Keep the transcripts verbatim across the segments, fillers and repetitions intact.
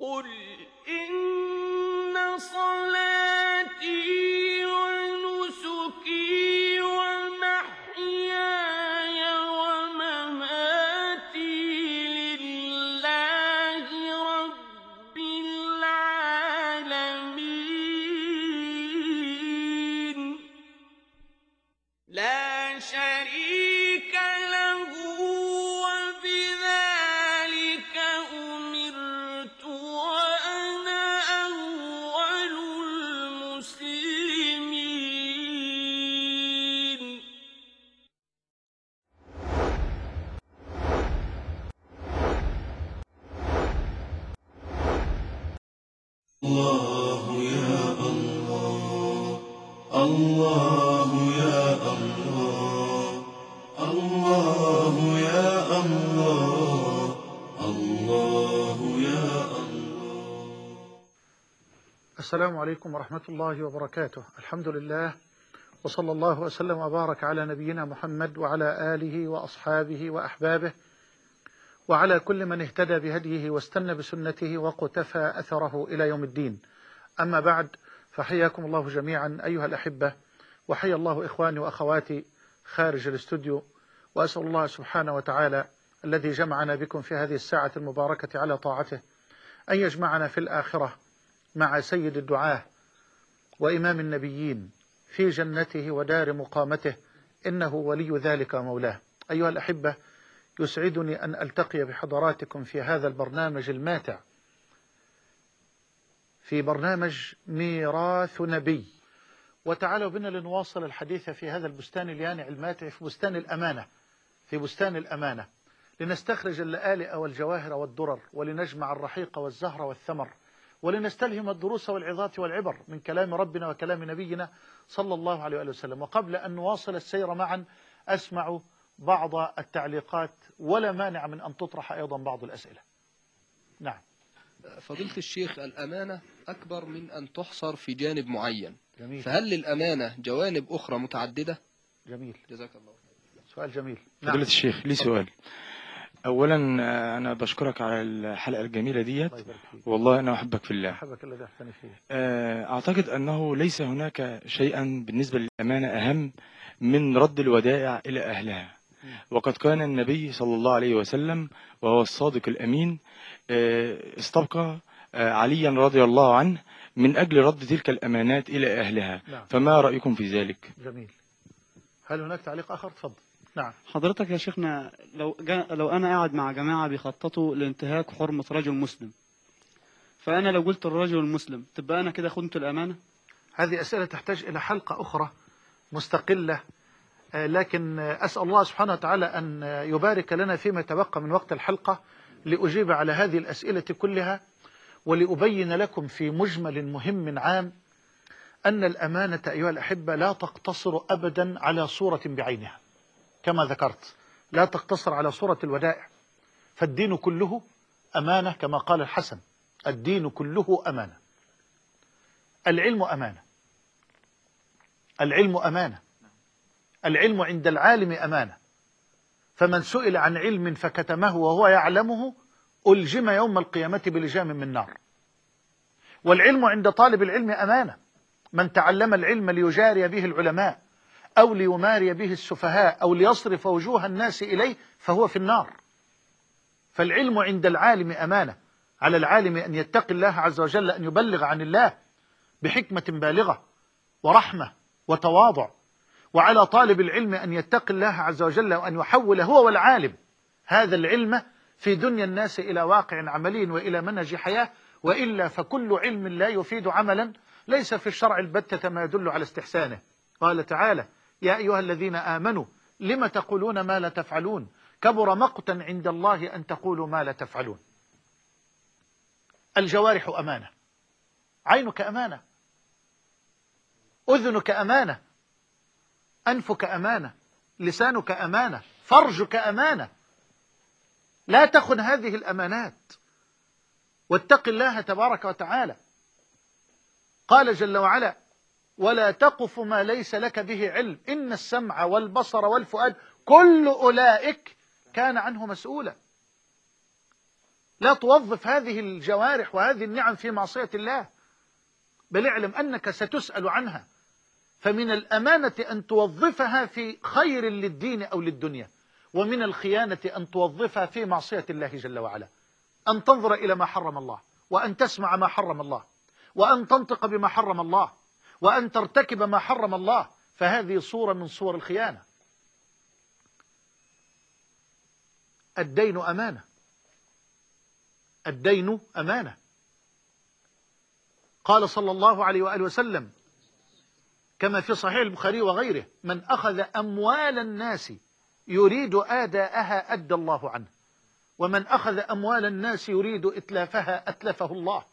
قل إن صلاتي ونسكي ومحياي ومماتي لله رب العالمين لا شريك له وبذلك أمرت وأنا أول المسلمين. الله يا الله الله يا الله الله يا الله الله يا الله. السلام عليكم ورحمة الله وبركاته. الحمد لله، وصلى الله وسلم وبارك على نبينا محمد وعلى آله وأصحابه وأحبابه وعلى كل من اهتدى بهديه واستنى بسنته وقتفى أثره إلى يوم الدين. أما بعد، فحياكم الله جميعا أيها الأحبة، وحيا الله إخواني وأخواتي خارج الاستوديو، وأسأل الله سبحانه وتعالى الذي جمعنا بكم في هذه الساعة المباركة على طاعته أن يجمعنا في الآخرة مع سيد الدعاة وإمام النبيين في جنته ودار مقامته، إنه ولي ذلك ومولاه. أيها الأحبة، يسعدني أن ألتقي بحضراتكم في هذا البرنامج الماتع، في برنامج ميراث نبي. وتعالوا بنا لنواصل الحديث في هذا البستان اليانع الماتع، في بستان الأمانة، في بستان الأمانة، لنستخرج اللآلئ والجواهر والدرر، ولنجمع الرحيق والزهر والثمر، ولنستلهم الدروس والعظات والعبر من كلام ربنا وكلام نبينا صلى الله عليه وآله وسلم. وقبل أن نواصل السير معا، أسمع بعض التعليقات، ولا مانع من أن تطرح أيضا بعض الأسئلة. نعم. فضيلة الشيخ، الأمانة أكبر من أن تحصر في جانب معين. جميل. فهل للأمانة جوانب أخرى متعددة؟ جميل، جزاك الله. سؤال جميل. فضيلة نعم. الشيخ، لي سؤال. أولا أنا بشكرك على الحلقة الجميلة ديت، والله أنا أحبك في الله. أحبك الذي أحسن فيه. أعتقد أنه ليس هناك شيئا بالنسبة للأمانة أهم من رد الودائع إلى أهلها، وقد كان النبي صلى الله عليه وسلم وهو الصادق الأمين استبقى عليا رضي الله عنه من أجل رد تلك الأمانات إلى أهلها. نعم. فما رأيكم في ذلك؟ جميل. هل هناك تعليق آخر؟ تفضل. نعم. حضرتك يا شيخنا، لو جا لو أنا قاعد مع جماعة بيخططوا لانتهاك حرمة رجل مسلم، فأنا لو قلت الرجل المسلم تبقى أنا كده خنت الأمانة؟ هذه أسئلة تحتاج إلى حلقة أخرى مستقلة، لكن أسأل الله سبحانه وتعالى أن يبارك لنا فيما تبقى من وقت الحلقة لأجيب على هذه الأسئلة كلها، ولأبين لكم في مجمل مهم عام أن الأمانة أيها الأحبة لا تقتصر أبدا على صورة بعينها، كما ذكرت لا تقتصر على صورة الودائع، فالدين كله أمانة كما قال الحسن: الدين كله أمانة. العلم أمانة، العلم أمانة، العلم عند العالم أمانة، فمن سئل عن علم فكتمه وهو يعلمه ألجم يوم القيامة بلجام من نار. والعلم عند طالب العلم أمانة، من تعلم العلم ليجاري به العلماء أو ليماري به السفهاء أو ليصرف وجوه الناس إليه فهو في النار. فالعلم عند العالم أمانة، على العالم أن يتقي الله عز وجل، أن يبلغ عن الله بحكمة بالغة ورحمة وتواضع، وعلى طالب العلم أن يتقي الله عز وجل وأن يحول هو والعالم هذا العلم في دنيا الناس إلى واقع عملي وإلى منهج حياة، وإلا فكل علم لا يفيد عملا ليس في الشرع البتة ما يدل على استحسانه. قال تعالى: يا أيها الذين آمنوا لم تقولون ما لا تفعلون كبر مقتا عند الله أن تقولوا ما لا تفعلون. الجوارح أمانة، عينك أمانة، أذنك أمانة، أنفك أمانة، لسانك أمانة، فرجك أمانة. لا تخن هذه الأمانات، واتق الله تبارك وتعالى. قال جل وعلا: ولا تقف ما ليس لك به علم إن السمع والبصر والفؤاد كل أولئك كان عنه مسؤولا. لا توظف هذه الجوارح وهذه النعم في معصية الله، بل اعلم أنك ستسأل عنها. فمن الأمانة أن توظفها في خير للدين أو للدنيا، ومن الخيانة أن توظفها في معصية الله جل وعلا. أن تنظر إلى ما حرم الله، وأن تسمع ما حرم الله، وأن تنطق بما حرم الله، وأن ترتكب ما حرم الله، فهذه صورة من صور الخيانة. الدين أمانة، الدين أمانة. قال صلى الله عليه وآله وسلم كما في صحيح البخاري وغيره: من أخذ أموال الناس يريد آداءها أدى الله عنه، ومن أخذ أموال الناس يريد إتلافها أتلفه الله.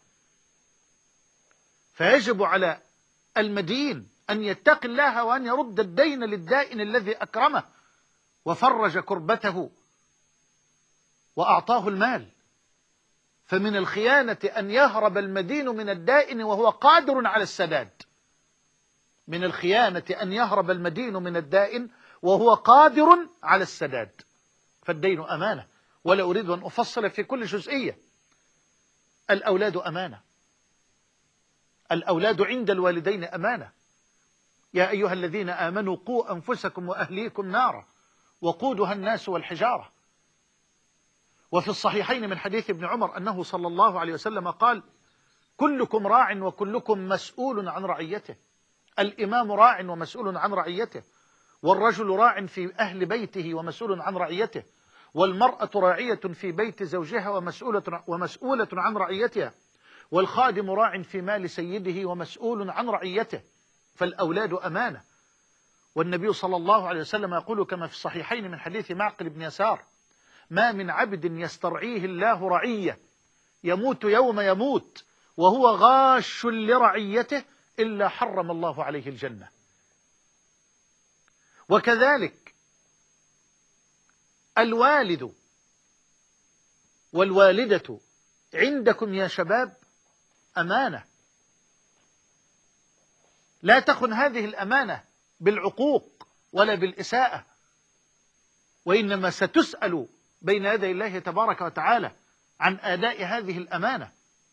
فيجب على المدين أن يتقي الله وأن يرد الدين للدائن الذي أكرمه وفرج كربته وأعطاه المال. فمن الخيانة أن يهرب المدين من الدائن وهو قادر على السداد. من الخيانة أن يهرب المدين من الدائن وهو قادر على السداد. فالدين أمانة، ولا أريد أن أفصل في كل جزئية. الأولاد أمانة، الأولاد عند الوالدين أمانة. يا أيها الذين آمنوا قوا أنفسكم وأهليكم نارا وقودها الناس والحجارة. وفي الصحيحين من حديث ابن عمر أنه صلى الله عليه وسلم قال: كلكم راع وكلكم مسؤول عن رعيته. الإمام راع ومسؤول عن رعيته، والرجل راع في أهل بيته ومسؤول عن رعيته، والمرأة راعية في بيت زوجها ومسؤولة, ومسؤولة عن رعيتها، والخادم راع في مال سيده ومسؤول عن رعيته. فالأولاد أمانة. والنبي صلى الله عليه وسلم يقول كما في الصحيحين من حديث معقل بن يسار: ما من عبد يسترعيه الله رعية يموت يوم يموت وهو غاش لرعيته إلا حرم الله عليه الجنة. وكذلك الوالد والوالدة عندكم يا شباب أمانة. لا تخن هذه الأمانة بالعقوق ولا بالإساءة، وإنما ستسأل بين يدي الله تبارك وتعالى عن أداء هذه الأمانة.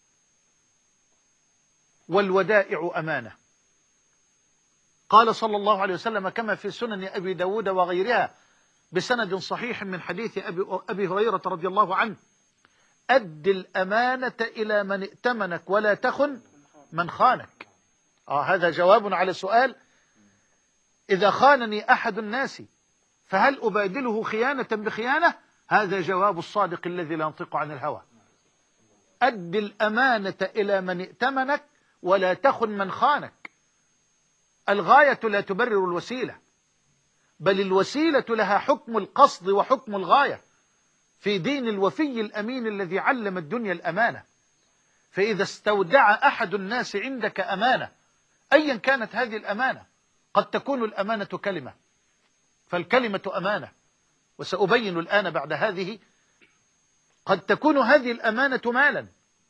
والودائع أمانة. قال صلى الله عليه وسلم كما في سنن أبي داود وغيرها بسند صحيح من حديث أبي, أبي هريرة رضي الله عنه: أد الأمانة إلى من ائتمنك ولا تخن من خانك. آه هذا جواب على سؤال: إذا خانني أحد الناس فهل أبادله خيانة بخيانة؟ هذا جواب الصادق الذي لا ينطق عن الهوى. أد الأمانة إلى من ائتمنك ولا تخن من خانك. الغاية لا تبرر الوسيلة، بل الوسيلة لها حكم القصد وحكم الغاية في دين الوفي الأمين الذي علم الدنيا الأمانة. فإذا استودع أحد الناس عندك أمانة أيا كانت هذه الأمانة، قد تكون الأمانة كلمة، فالكلمة أمانة، وسأبين الآن بعد هذه. قد تكون هذه الأمانة مالا،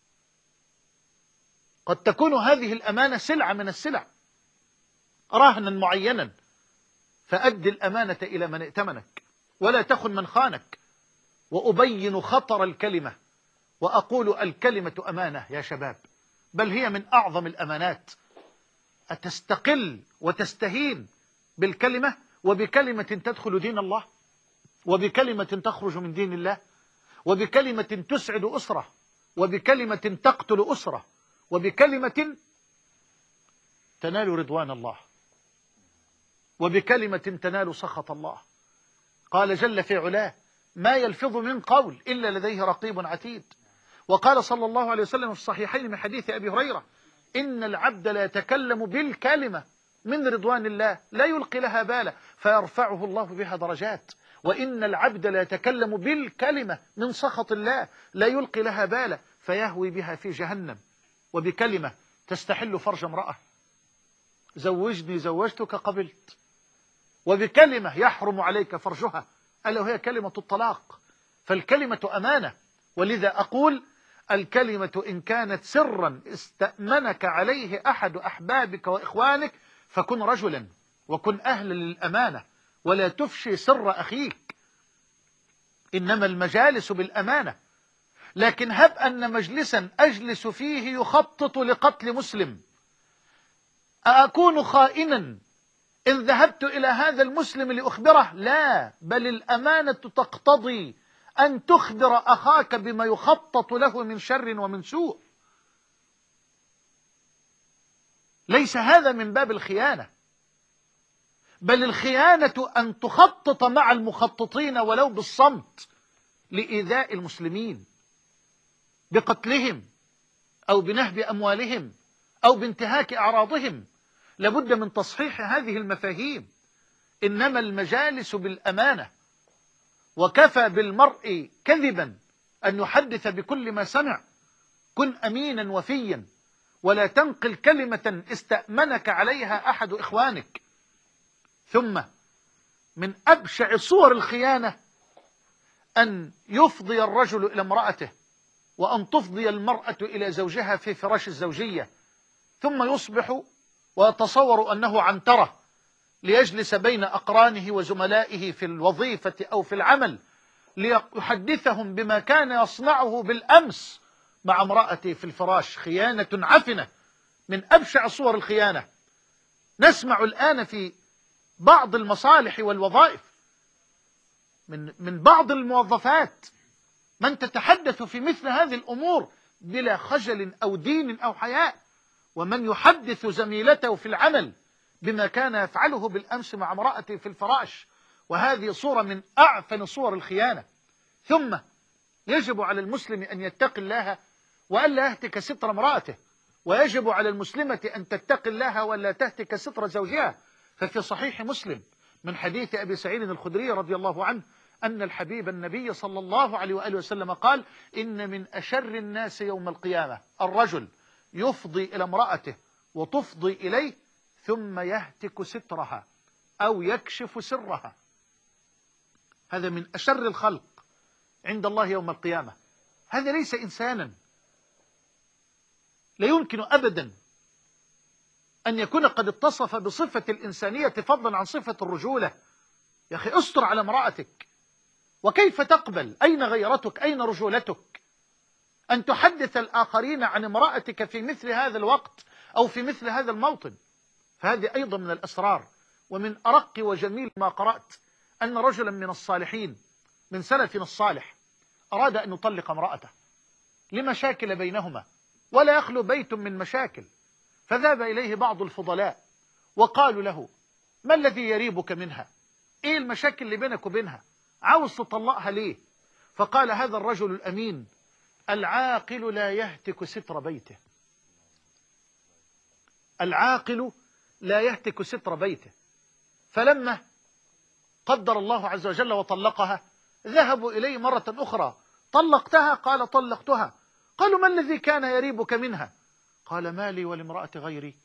قد تكون هذه الأمانة سلعة من السلع، رهنا معينا. فأد الأمانة إلى من ائتمنك ولا تخن من خانك. وأبين خطر الكلمة وأقول: الكلمة أمانة يا شباب، بل هي من أعظم الأمانات. أتستقل وتستهين بالكلمة، وبكلمة تدخل دين الله، وبكلمة تخرج من دين الله، وبكلمة تسعد أسرة، وبكلمة تقتل أسرة، وبكلمة تنال رضوان الله، وبكلمة تنال سخط الله. قال جل في علاه: ما يلفظ من قول إلا لديه رقيب عتيد. وقال صلى الله عليه وسلم في الصحيحين من حديث أبي هريرة: إن العبد لا يتكلم بالكلمة من رضوان الله لا يلقي لها بالا فيرفعه الله بها درجات، وإن العبد لا يتكلم بالكلمة من سخط الله لا يلقي لها بالا فيهوي بها في جهنم. وبكلمة تستحل فرج امرأة: زوجني زوجتك قبلت. وبكلمة يحرم عليك فرجها، ألا وهي كلمة الطلاق. فالكلمة أمانة. ولذا أقول: الكلمة إن كانت سرا استأمنك عليه أحد أحبابك وإخوانك فكن رجلا وكن أهلا للأمانة، ولا تفشي سر أخيك. إنما المجالس بالأمانة. لكن هب أن مجلسا أجلس فيه يخطط لقتل مسلم، أكون خائنا إن ذهبت إلى هذا المسلم لأخبره؟ لا، بل الأمانة تقتضي أن تخبر أخاك بما يخطط له من شر ومن سوء. ليس هذا من باب الخيانة، بل الخيانة أن تخطط مع المخططين ولو بالصمت لإيذاء المسلمين، بقتلهم أو بنهب أموالهم أو بانتهاك أعراضهم. لابد من تصحيح هذه المفاهيم. إنما المجالس بالأمانة، وكفى بالمرء كذبا أن يحدث بكل ما سمع. كن أمينا وفيا، ولا تنقل كلمة استأمنك عليها أحد إخوانك. ثم من أبشع صور الخيانة أن يفضي الرجل إلى امرأته، وأن تفضي المرأة إلى زوجها في فراش الزوجية، ثم يصبح ويتصور أنه عنترة ليجلس بين أقرانه وزملائه في الوظيفة أو في العمل ليحدثهم بما كان يصنعه بالأمس مع امرأته في الفراش. خيانة عفنة من أبشع صور الخيانة. نسمع الآن في بعض المصالح والوظائف من من بعض الموظفات من تتحدث في مثل هذه الأمور بلا خجل أو دين أو حياء، ومن يحدث زميلته في العمل بما كان يفعله بالأمس مع امرأته في الفراش. وهذه صورة من أعفن صور الخيانة. ثم يجب على المسلم أن يتقي الله وألا يهتك ستر امرأته، ويجب على المسلمة أن تتقي الله وألا تهتك ستر زوجها. ففي صحيح مسلم من حديث أبي سعيد الخدري رضي الله عنه أن الحبيب النبي صلى الله عليه وآله وسلم قال: إن من أشر الناس يوم القيامة الرجل يفضي إلى امرأته وتفضي إليه ثم يهتك سترها أو يكشف سرها. هذا من أشر الخلق عند الله يوم القيامة. هذا ليس إنسانا، لا يمكن أبدا أن يكون قد اتصف بصفة الإنسانية فضلا عن صفة الرجولة. يا أخي استر على امرأتك، وكيف تقبل؟ أين غيرتك؟ أين رجولتك؟ أن تحدث الآخرين عن امرأتك في مثل هذا الوقت أو في مثل هذا الموطن. فهذه أيضا من الأسرار. ومن أرق وجميل ما قرأت أن رجلا من الصالحين من سلفنا الصالح أراد أن يطلق امرأته لمشاكل بينهما، ولا يخلو بيت من مشاكل. فذهب إليه بعض الفضلاء وقالوا له: ما الذي يريبك منها؟ إيه المشاكل اللي بينك وبينها؟ عاوز تطلقها ليه؟ فقال هذا الرجل الأمين: العاقل لا يهتك ستر بيته. العاقل لا يهتك ستر بيته. فلما قدر الله عز وجل وطلقها ذهبوا إليه مرة أخرى: طلقتها؟ قال: طلقتها. قالوا: ما الذي كان يريبك منها؟ قال: مالي ولامرأة غيري.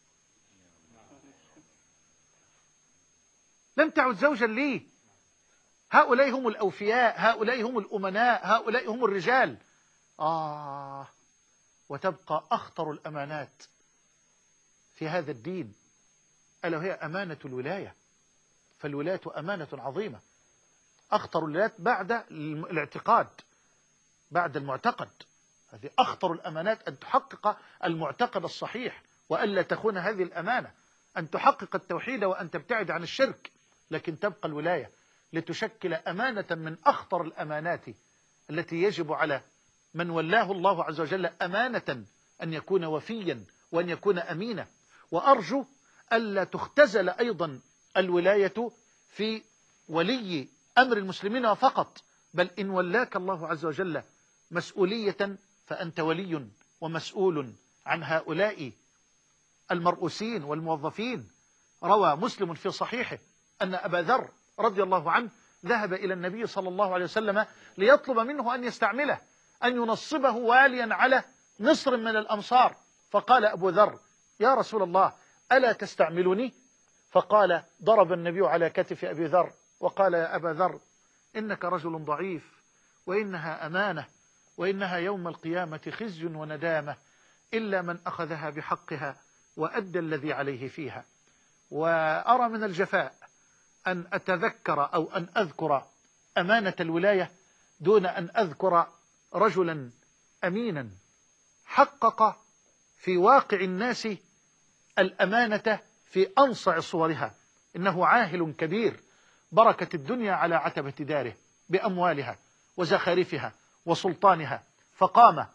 لم تعد زوجا لي. هؤلاء هم الأوفياء، هؤلاء هم الأمناء، هؤلاء هم الرجال. آه وتبقى أخطر الأمانات في هذا الدين، ألا وهي أمانة الولاية. فالولاية أمانة عظيمة، أخطر الولايات بعد الاعتقاد، بعد المعتقد. هذه أخطر الأمانات، أن تحقق المعتقد الصحيح وألا تخون هذه الأمانة، أن تحقق التوحيد وأن تبتعد عن الشرك، لكن تبقى الولاية لتشكل أمانة من أخطر الأمانات التي يجب على من ولاه الله عز وجل أمانة أن يكون وفيا وأن يكون أمينا. وأرجو ألا تختزل أيضا الولاية في ولي أمر المسلمين فقط، بل إن ولاك الله عز وجل مسؤولية فأنت ولي ومسؤول عن هؤلاء المرؤوسين والموظفين. روى مسلم في صحيحه أن أبا ذر رضي الله عنه ذهب إلى النبي صلى الله عليه وسلم ليطلب منه أن يستعمله، أن ينصبه واليا على مصر من الأمصار. فقال أبو ذر: يا رسول الله ألا تستعملني؟ فقال ضرب النبي على كتف أبي ذر وقال: يا أبا ذر إنك رجل ضعيف، وإنها أمانة، وإنها يوم القيامة خزي وندامة إلا من أخذها بحقها وأدى الذي عليه فيها. وأرى من الجفاء أن أتذكر أو أن أذكر أمانة الولاية دون أن أذكر رجلا أمينا حقق في واقع الناس الأمانة في أنصع صورها. إنه عاهل كبير، بركت الدنيا على عتبة داره بأموالها وزخارفها وسلطانها، فقام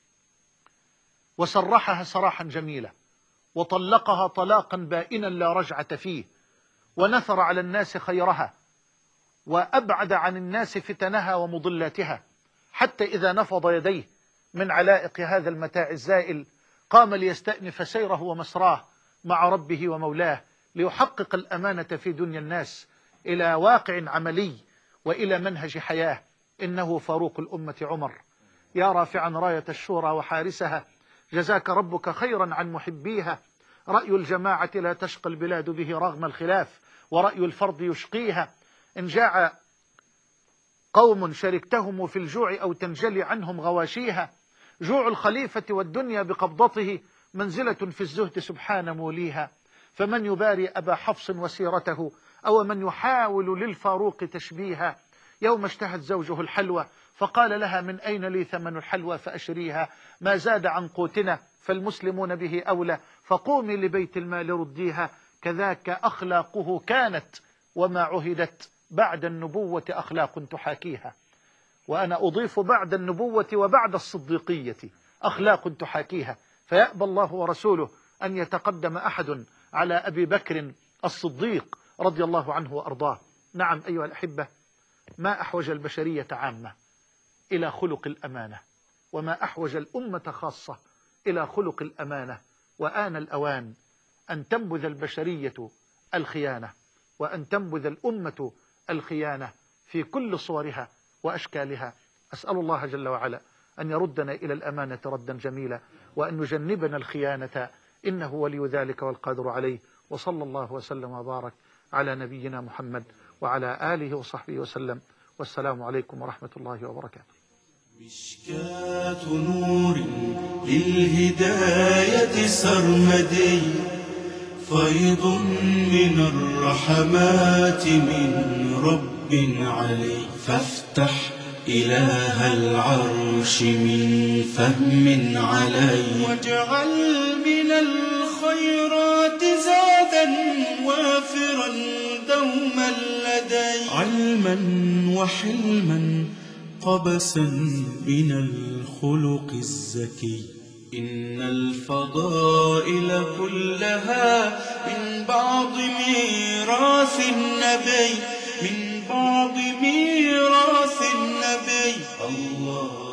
وسرحها سراحا جميلا وطلقها طلاقا بائنا لا رجعة فيه، ونثر على الناس خيرها وأبعد عن الناس فتنها ومضلاتها، حتى إذا نفض يديه من علائق هذا المتاع الزائل قام ليستأنف سيره ومسراه مع ربه ومولاه، ليحقق الأمانة في دنيا الناس إلى واقع عملي وإلى منهج حياة. إنه فاروق الأمة عمر، يا رافعا راية الشورى وحارسها، جزاك ربك خيرا عن محبيها. رأي الجماعة لا تشقى البلاد به رغم الخلاف، ورأي الفرد يشقيها. إن جاع قوم شركتهم في الجوع أو تنجلي عنهم غواشيها. جوع الخليفة والدنيا بقبضته منزلة في الزهد سبحان موليها. فمن يباري أبا حفص وسيرته، أو من يحاول للفاروق تشبيها. يوم اشتهت زوجه الحلوى فقال لها من أين لي ثمن الحلوى فأشريها. ما زاد عن قوتنا فالمسلمون به أولى، فقومي لبيت المال رديها. كذاك أخلاقه كانت، وما عهدت بعد النبوة أخلاق تحاكيها. وأنا أضيف بعد النبوة وبعد الصديقية أخلاق تحاكيها. فيأبى الله ورسوله أن يتقدم أحد على أبي بكر الصديق رضي الله عنه وأرضاه. نعم أيها الأحبة، ما أحوج البشرية عامة إلى خلق الأمانة، وما أحوج الأمة خاصة إلى خلق الأمانة. وآن الأوان أن تنبذ البشرية الخيانة، وأن تنبذ الأمة الخيانة في كل صورها وأشكالها. أسأل الله جل وعلا أن يردنا إلى الأمانة ردا جميلا، وأن يجنبنا الخيانة، إنه ولي ذلك والقادر عليه. وصلى الله وسلم وبارك على نبينا محمد وعلى آله وصحبه وسلم، والسلام عليكم ورحمة الله وبركاته. مشكاة نور للهداية سرمدي، فيض من الرحمات من رب علي. فافتح إله العرش من فهم علي، واجعل من الخيرات زادا وافرا دوما لدي. علما وحلما قبسا من الخلق الزكي. إن الفضائل كلها من بعض ميراث النبي، من بعض ميراث النبي. الله